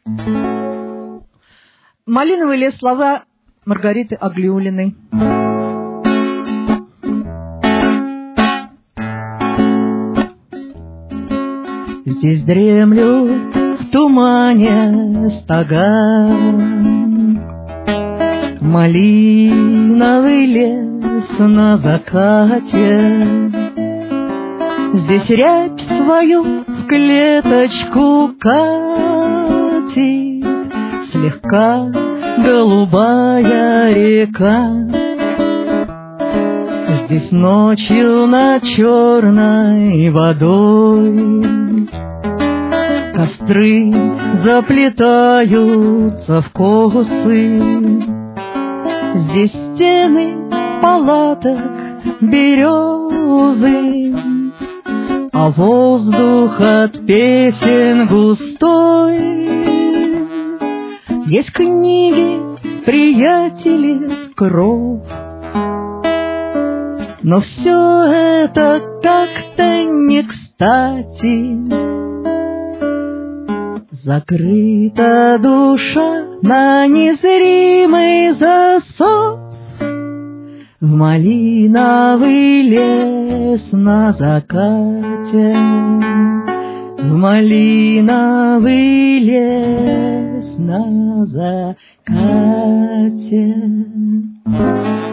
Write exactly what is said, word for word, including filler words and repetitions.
Малиновый лес, слова Маргариты Аглиуллиной. Здесь дремлют в тумане стога, малиновый лес на закате. Здесь рябь свою в клеточку катит слегка голубая река. Здесь ночью над черной водой костры заплетаются в косы. Здесь стены палаток березы, а воздух от песен густой. Есть книги, приятели, кров, но все это как-то не кстати. Закрыта душа на незримый засов в малиновый лес на закате, в малиновый лес на закате.